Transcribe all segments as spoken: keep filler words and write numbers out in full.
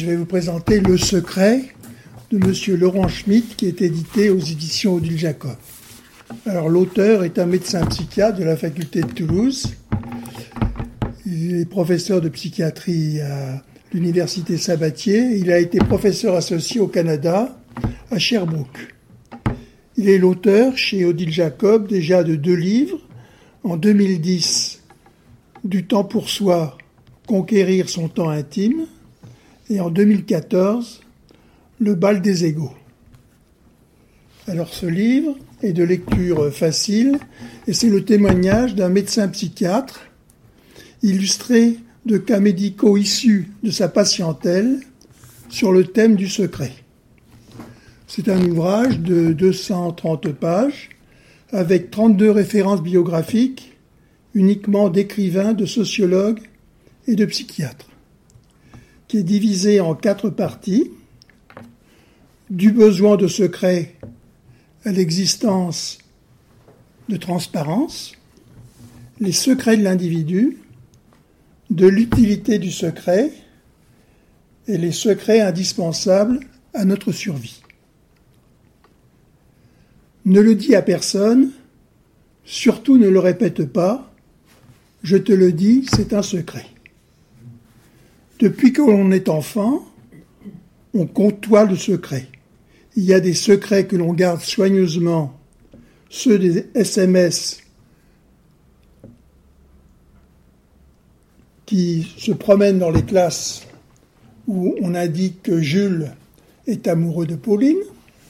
vais vous présenter Le Secret de Monsieur Laurent Schmitt, qui est édité aux éditions Odile Jacob. Alors, l'auteur est un médecin psychiatre de la faculté de Toulouse. Il est professeur de psychiatrie à l'université Sabatier. Il a été professeur associé au Canada, à Sherbrooke. Il est l'auteur, chez Odile Jacob, déjà de deux livres. En deux mille dix, Du temps pour soi, conquérir son temps intime. Et en deux mille quatorze, Le bal des égaux. Alors ce livre est de lecture facile et c'est le témoignage d'un médecin psychiatre illustré de cas médicaux issus de sa patientèle sur le thème du secret. C'est un ouvrage de deux cent trente pages avec trente-deux références biographiques uniquement d'écrivains, de sociologues et de psychiatres, qui est divisé en quatre parties: du besoin de secret à l'existence de transparence, les secrets de l'individu, de l'utilité du secret et les secrets indispensables à notre survie. Ne le dis à personne, surtout ne le répète pas, je te le dis, c'est un secret. Depuis que l'on est enfant, on côtoie le secret. Il y a des secrets que l'on garde soigneusement, ceux des S M S qui se promènent dans les classes où on indique que Jules est amoureux de Pauline.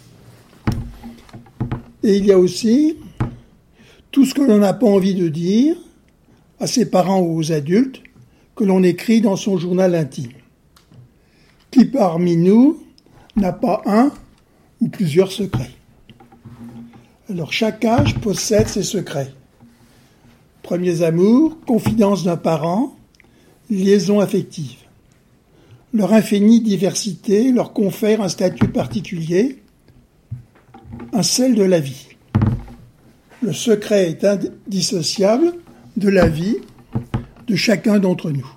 Et il y a aussi tout ce que l'on n'a pas envie de dire à ses parents ou aux adultes, que l'on écrit dans son journal intime. Qui parmi nous n'a pas un ou plusieurs secrets? Alors chaque âge possède ses secrets. Premiers amours, confidences d'un parent, liaisons affectives. Leur infinie diversité leur confère un statut particulier, un sel de la vie. Le secret est indissociable de la vie de chacun d'entre nous.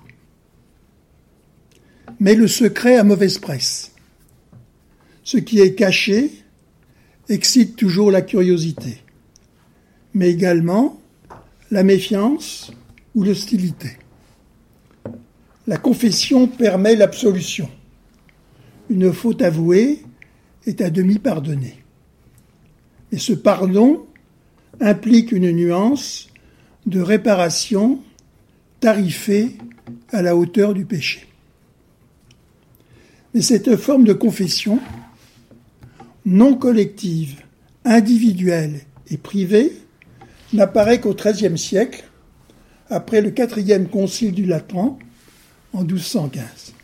Mais le secret a mauvaise presse. Ce qui est caché excite toujours la curiosité, mais également la méfiance ou l'hostilité. La confession permet l'absolution. Une faute avouée est à demi pardonnée. Et ce pardon implique une nuance de réparation tarifée à la hauteur du péché. Mais cette forme de confession, non collective, individuelle et privée, n'apparaît qu'au XIIIe siècle, après le quatrième concile du Latran, en douze cent quinze.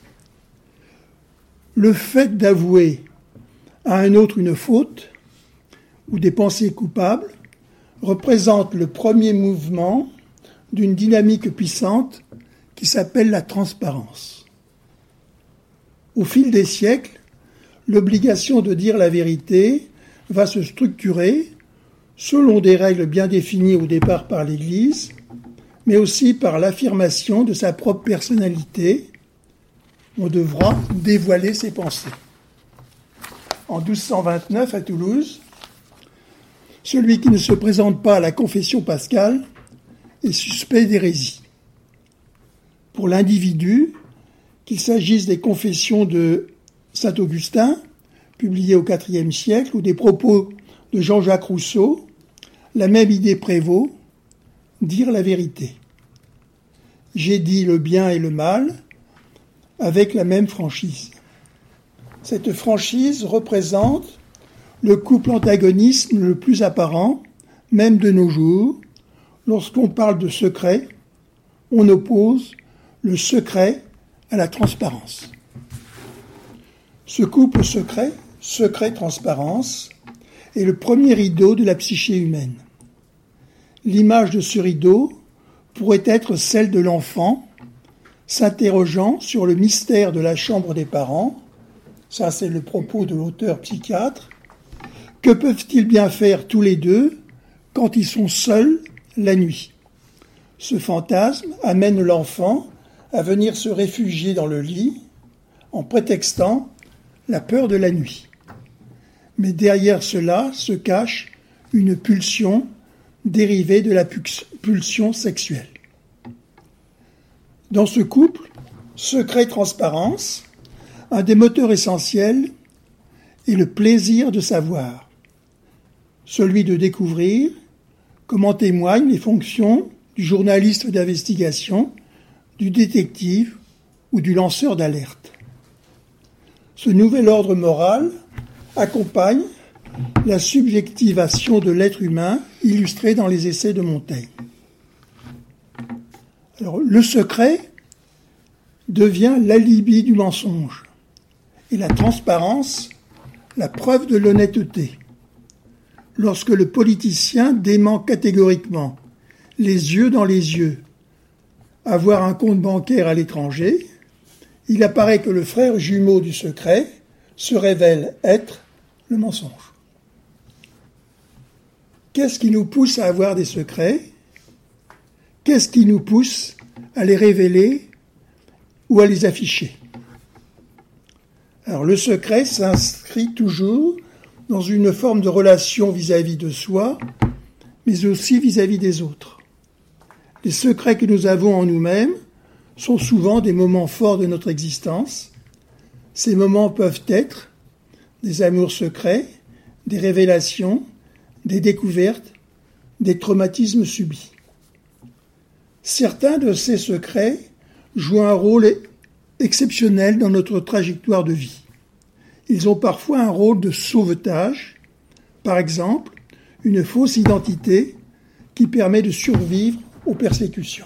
Le fait d'avouer à un autre une faute ou des pensées coupables représente le premier mouvement d'une dynamique puissante qui s'appelle la transparence. Au fil des siècles, l'obligation de dire la vérité va se structurer selon des règles bien définies au départ par l'Église, mais aussi par l'affirmation de sa propre personnalité. On devra dévoiler ses pensées. En douze cent vingt-neuf, à Toulouse, celui qui ne se présente pas à la confession pascale est suspect d'hérésie. Pour l'individu, qu'il s'agisse des confessions de saint Augustin, publiées au quatrième siècle, ou des propos de Jean-Jacques Rousseau, la même idée prévaut, dire la vérité. J'ai dit le bien et le mal avec la même franchise. Cette franchise représente le couple antagoniste le plus apparent, même de nos jours. Lorsqu'on parle de secret, on oppose le secret à la transparence. Ce couple secret, secret-transparence, est le premier rideau de la psyché humaine. L'image de ce rideau pourrait être celle de l'enfant s'interrogeant sur le mystère de la chambre des parents. Ça, c'est le propos de l'auteur psychiatre. Que peuvent-ils bien faire tous les deux quand ils sont seuls la nuit? Ce fantasme amène l'enfant à venir se réfugier dans le lit en prétextant la peur de la nuit. Mais derrière cela se cache une pulsion dérivée de la pulsion sexuelle. Dans ce couple, secret-transparence, un des moteurs essentiels est le plaisir de savoir, celui de découvrir, comme en témoignent les fonctions du journaliste d'investigation, du détective ou du lanceur d'alerte. Ce nouvel ordre moral accompagne la subjectivation de l'être humain illustrée dans les essais de Montaigne. Alors, le secret devient l'alibi du mensonge et la transparence la preuve de l'honnêteté. Lorsque le politicien dément catégoriquement, les yeux dans les yeux, avoir un compte bancaire à l'étranger, il apparaît que le frère jumeau du secret se révèle être le mensonge. Qu'est-ce qui nous pousse à avoir des secrets ? Qu'est-ce qui nous pousse à les révéler ou à les afficher ? Alors le secret s'inscrit toujours dans une forme de relation vis-à-vis de soi, mais aussi vis-à-vis des autres. Les secrets que nous avons en nous-mêmes sont souvent des moments forts de notre existence. Ces moments peuvent être des amours secrets, des révélations, des découvertes, des traumatismes subis. Certains de ces secrets jouent un rôle exceptionnel dans notre trajectoire de vie. Ils ont parfois un rôle de sauvetage, par exemple, une fausse identité qui permet de survivre aux persécutions.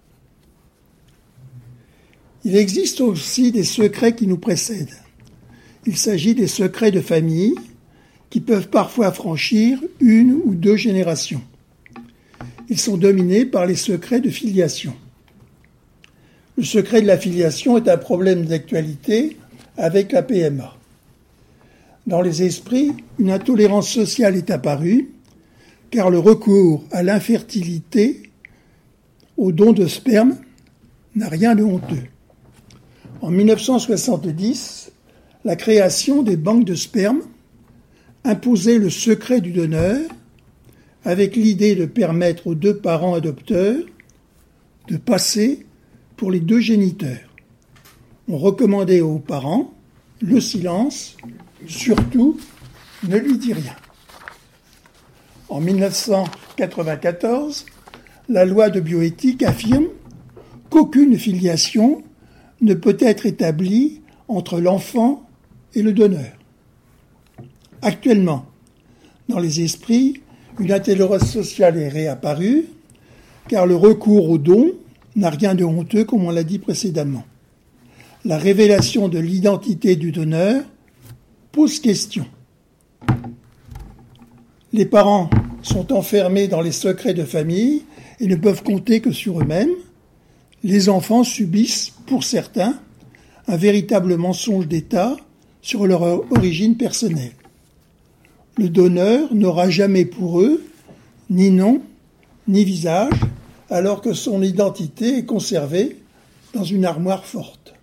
Il existe aussi des secrets qui nous précèdent. Il s'agit des secrets de famille qui peuvent parfois franchir une ou deux générations. Ils sont dominés par les secrets de filiation. Le secret de la filiation est un problème d'actualité avec la P M A. Dans les esprits, une intolérance sociale est apparue, car le recours à l'infertilité, au don de sperme, n'a rien de honteux. En dix-neuf cent soixante-dix, la création des banques de sperme imposait le secret du donneur, avec l'idée de permettre aux deux parents adopteurs de passer pour les deux géniteurs. On recommandait aux parents le silence, surtout ne lui dis rien. En dix-neuf cent quatre-vingt-quatorze, la loi de bioéthique affirme qu'aucune filiation ne peut être établie entre l'enfant et le donneur. Actuellement, dans les esprits, une intolérance sociale est réapparue, car le recours au don n'a rien de honteux, comme on l'a dit précédemment. La révélation de l'identité du donneur pose question. Les parents sont enfermés dans les secrets de famille et ne peuvent compter que sur eux-mêmes. Les enfants subissent, pour certains, un véritable mensonge d'État sur leur origine personnelle. Le donneur n'aura jamais pour eux ni nom, ni visage, alors que son identité est conservée dans une armoire forte.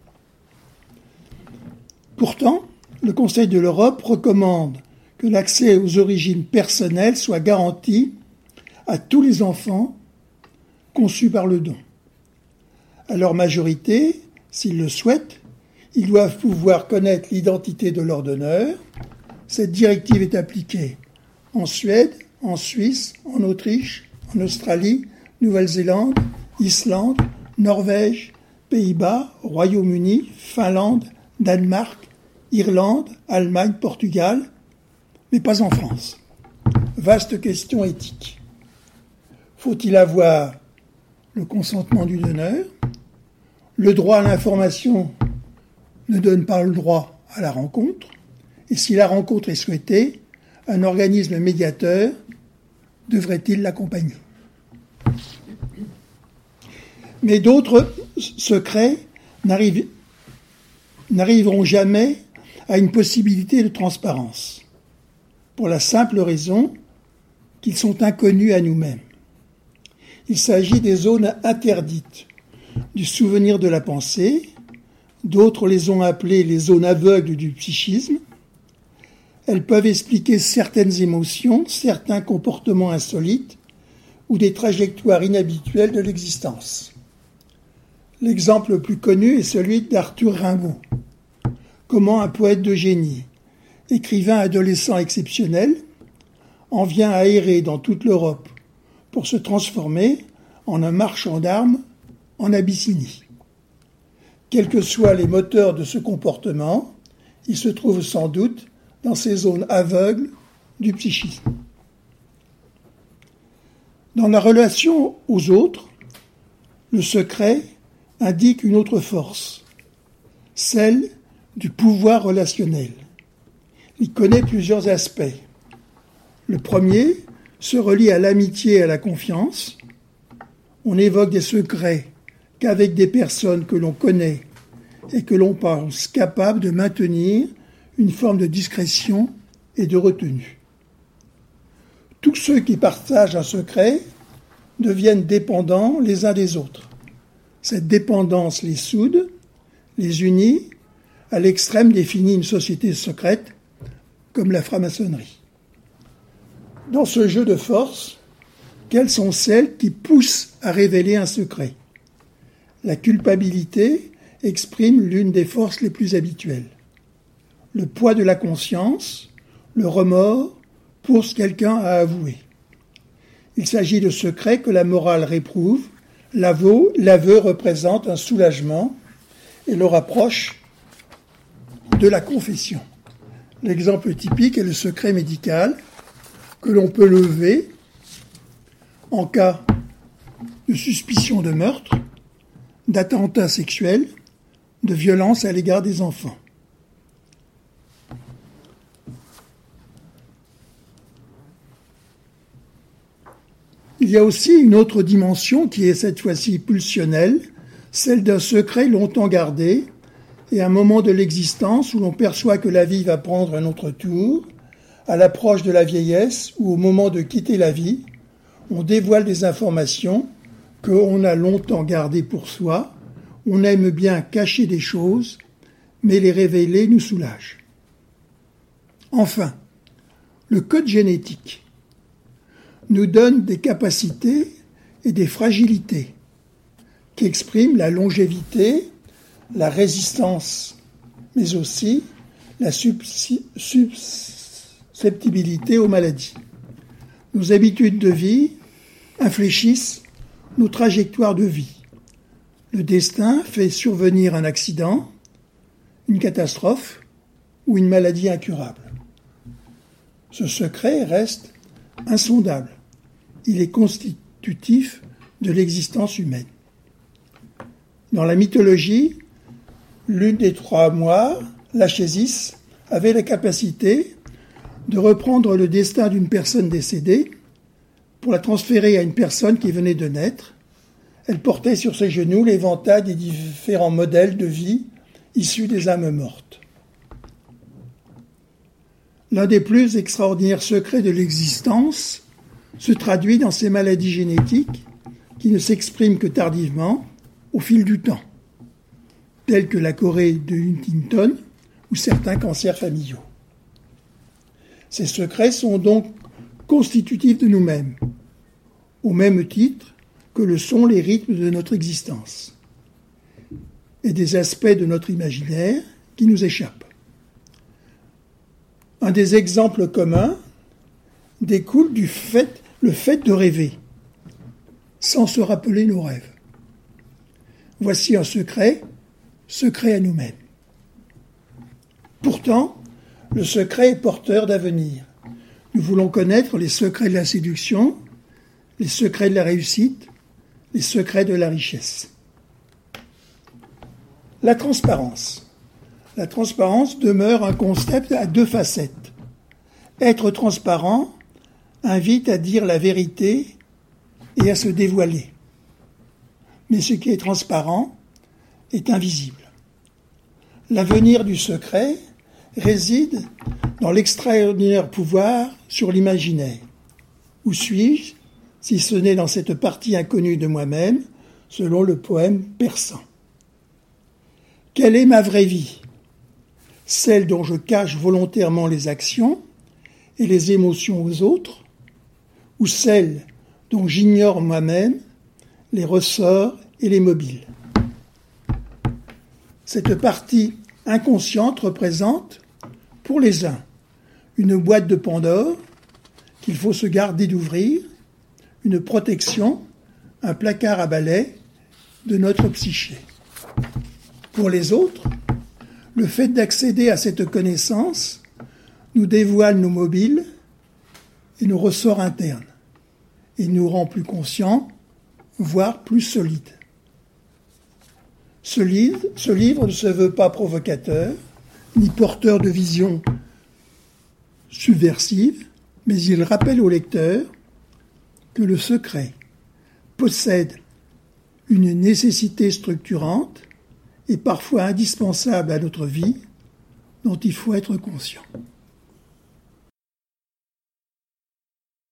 Pourtant, le Conseil de l'Europe recommande que l'accès aux origines personnelles soit garanti à tous les enfants conçus par le don. À leur majorité, s'ils le souhaitent, ils doivent pouvoir connaître l'identité de leur donneur. Cette directive est appliquée en Suède, en Suisse, en Autriche, en Australie, Nouvelle-Zélande, Islande, Norvège, Pays-Bas, Royaume-Uni, Finlande, Danemark, Irlande, Allemagne, Portugal, mais pas en France. Vaste question éthique. Faut-il avoir le consentement du donneur ? Le droit à l'information ne donne pas le droit à la rencontre. Et si la rencontre est souhaitée, un organisme médiateur devrait-il l'accompagner ? Mais d'autres secrets n'arrivent, n'arriveront jamais à une possibilité de transparence, pour la simple raison qu'ils sont inconnus à nous-mêmes. Il s'agit des zones interdites, du souvenir de la pensée, D'autres les ont appelées les zones aveugles du psychisme. Elles peuvent expliquer certaines émotions, certains comportements insolites ou des trajectoires inhabituelles de l'existence. L'exemple le plus connu est celui d'Arthur Rimbaud. Comment un poète de génie, écrivain adolescent exceptionnel, en vient à errer dans toute l'Europe pour se transformer en un marchand d'armes en Abyssinie. Quels que soient les moteurs de ce comportement, il se trouve sans doute dans ces zones aveugles du psychisme. Dans la relation aux autres, le secret indique une autre force, celle du pouvoir relationnel. Il connaît plusieurs aspects. Le premier se relie à l'amitié et à la confiance. On évoque des secrets qu'avec des personnes que l'on connaît et que l'on pense capables de maintenir une forme de discrétion et de retenue. Tous ceux qui partagent un secret deviennent dépendants les uns des autres. Cette dépendance les soude, les unit, à l'extrême définit une société secrète comme la franc-maçonnerie. Dans ce jeu de force, quelles sont celles qui poussent à révéler un secret ? La culpabilité exprime l'une des forces les plus habituelles. Le poids de la conscience, le remords pour ce que quelqu'un a avoué. Il s'agit de secrets que la morale réprouve. L'aveu, l'aveu représente un soulagement et le rapproche de la confession. L'exemple typique est le secret médical que l'on peut lever en cas de suspicion de meurtre, d'attentat sexuel, de violence à l'égard des enfants. Il y a aussi une autre dimension qui est cette fois-ci pulsionnelle, celle d'un secret longtemps gardé, et un moment de l'existence où l'on perçoit que la vie va prendre un autre tour, à l'approche de la vieillesse ou au moment de quitter la vie, on dévoile des informations qu'on a longtemps gardées pour soi, on aime bien cacher des choses, mais les révéler nous soulage. Enfin, le code génétique nous donne des capacités et des fragilités qui expriment la longévité, la résistance, mais aussi la susceptibilité aux maladies. Nos habitudes de vie infléchissent nos trajectoires de vie. Le destin fait survenir un accident, une catastrophe ou une maladie incurable. Ce secret reste insondable. Il est constitutif de l'existence humaine. Dans la mythologie, l'une des trois moires, Lachésis, avait la capacité de reprendre le destin d'une personne décédée pour la transférer à une personne qui venait de naître. Elle portait sur ses genoux l'éventail des différents modèles de vie issus des âmes mortes. L'un des plus extraordinaires secrets de l'existence se traduit dans ces maladies génétiques qui ne s'expriment que tardivement, au fil du temps, telles que la chorée de Huntington ou certains cancers familiaux. Ces secrets sont donc constitutifs de nous-mêmes, au même titre que le sont les rythmes de notre existence et des aspects de notre imaginaire qui nous échappent. Un des exemples communs découle du fait, le fait de rêver, sans se rappeler nos rêves. Voici un secret, secret à nous-mêmes. Pourtant, le secret est porteur d'avenir. Nous voulons connaître les secrets de la séduction, les secrets de la réussite, les secrets de la richesse. La transparence. La transparence demeure un concept à deux facettes. Être transparent invite à dire la vérité et à se dévoiler. Mais ce qui est transparent est invisible. L'avenir du secret réside dans l'extraordinaire pouvoir sur l'imaginaire. Où suis-je, si ce n'est dans cette partie inconnue de moi-même, selon le poème persan. Quelle est ma vraie vie? Celle dont je cache volontairement les actions et les émotions aux autres, ou celle dont j'ignore moi-même les ressorts et les mobiles? Cette partie inconsciente représente, pour les uns, une boîte de Pandore qu'il faut se garder d'ouvrir, une protection, un placard à balai de notre psyché. Pour les autres, le fait d'accéder à cette connaissance nous dévoile nos mobiles et nos ressorts internes et nous rend plus conscients, voire plus solides. Ce livre, ce livre ne se veut pas provocateur, ni porteur de visions subversives, mais il rappelle au lecteur que le secret possède une nécessité structurante et parfois indispensable à notre vie dont il faut être conscient.